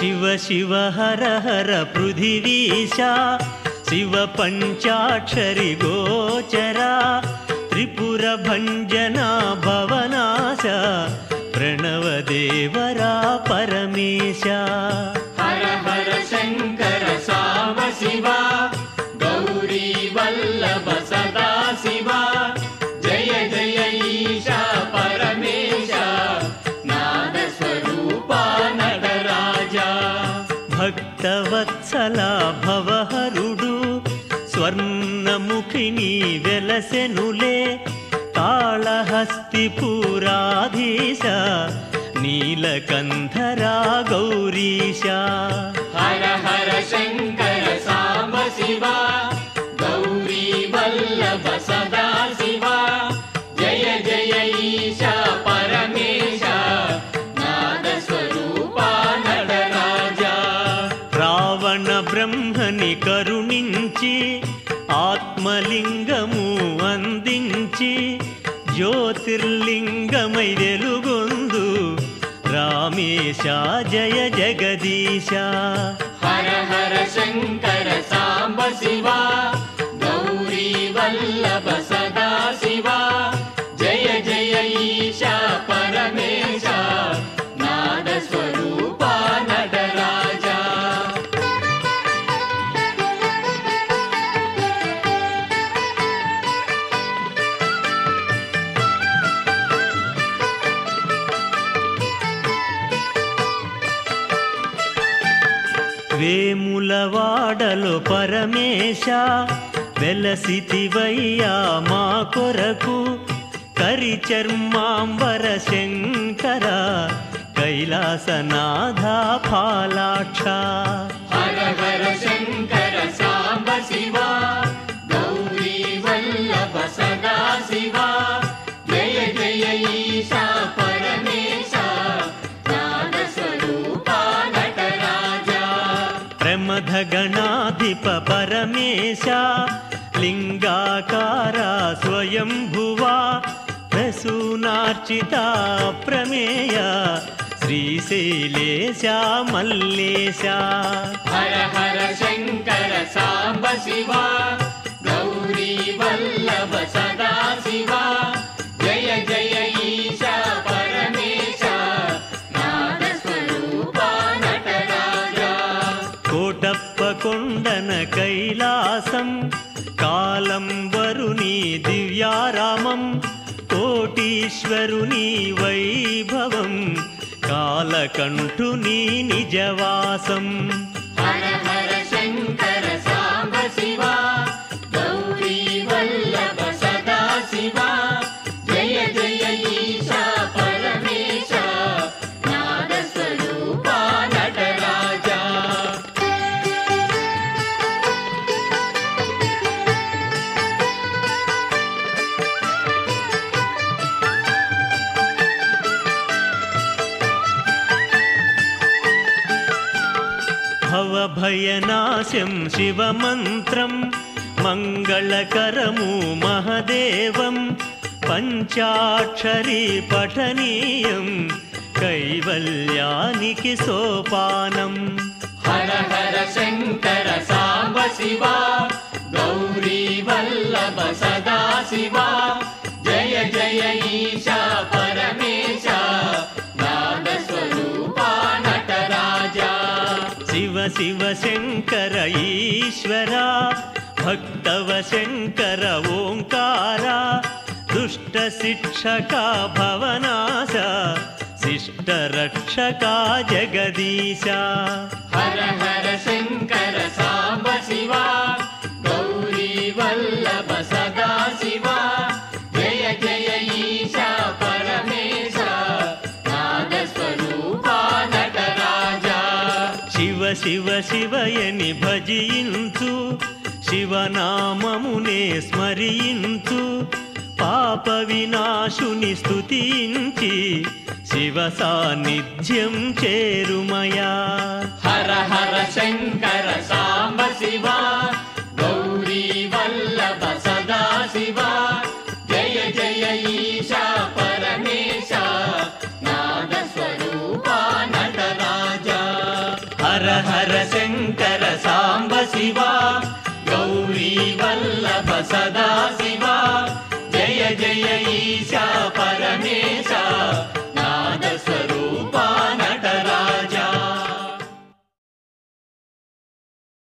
शिव शिव हर हर पृथिवीशा शिव पंचाक्षरी गोचरा त्रिपुर भंजना भवनाशा प्रणव देवरा परमेशा हर हर शंकर साम शिवा गौरी वल्लभ सदा शिवा जय जय ईशा परमेशा नाद स्वरूपा नटराजा भक्तवत्सला भवहरुडु स्वर्णमुखिनी वेलसेनुले काళहस्तिपुराधीश नीलकंधरा गौरीशा हर हर शंकर साम शिवा गौरी वल्लभ सदा शिवा जय जय ईशा परमेशा नाद स्वरूपा नटराजा रावण ब्रह्मनि करुणिंची आत्मलिंगमु अंदिंची ज्योतिर्लिंगमై వెలుగొందు रामेशा जय जगदीशा हर हर शंकर सांब शिवा गौरी वल्लभ सदा शिवा जय जय ईशा परमेशा नाद स्वरूपा नटराजा వేములవాడలో పరమేశ వెలసితివయ్యా మా కొరకు కరిచర్మాంబర శంకర కైలాసనాథ ఫాలాక్ష हर हर शंकर सांब शिवा गौरी वल्लभ सदा शिवा जय जय ईशा परमेशा नाद स्वरूपा नटराजा प्रमथ गणाधिप परमेश लिंगाकारा स्वयंभुवा प्रसूनार्चिता प्रमेय श्रीशैलेशा मल्लेशा हर हर शंकर सांब शिवा गौरी वल्लभ सदा शिवा जय जय ईशा परमेशा नाद स्वरूपा नटराजा कोटप्प कोंडन कैलासं कालं वरुणी दिव्यारामं कोटीश्वरुनी वैभवं कालकंठुनी निजवासं हर हर शंकर सांब शिवा गौरी वल्लभ सदा शिवा जय जय ईशा परमेशा नाद स्वरूपा नटराजा भवभयनाशं शिवमन्त्रं मङ्गलकरमु महदेवं पञ्चाक्षरी पठनीयं कैवल्यानिकि सोपानम् हर हर शंकर सांब शिवा गौरी वल्लभ सदा शिवा जय जय ईशा परमेशा नाद स्वरूपा नटराजा शिव शिव शंकर ईश्वरा भक्तव शंकर ओंकारा दुष्ट शिक्षका भवनाशा शिष्ट रक्षका जगदीशा हर हर शंकर सांब शिवा गौरी वल्लभ सदा शिवा जय जय ईशा परमेशा नाद स्वरूपा नटराजा शिव शिव शिवयनि भजिंचु शिवनाममुने स्मరించు పాప వినాశుని స్తుతించి శివ సాన్నిధ్యం చేరుమయా हर हर शंकर सांब शिवा गौरी वल्लभ सदा शिवा जय जय ईशा परमेशा नाद स्वरूपा नटराजा హర హర శంకర సాంబ శివ గౌరీ వల్లభ సదా శివ జయ జయ ఈశా పరమేశ